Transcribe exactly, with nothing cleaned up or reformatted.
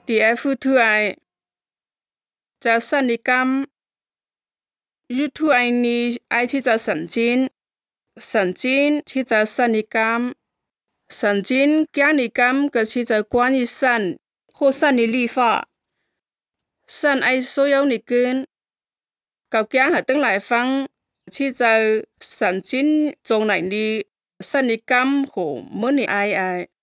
伫爱付出爱在神的感，日出爱你爱去在圣经，圣经去在神的感，圣经讲的感个是在关于神或神的律法，神爱所有的根，到讲下等来方去在圣经中来的神的感和满的爱爱。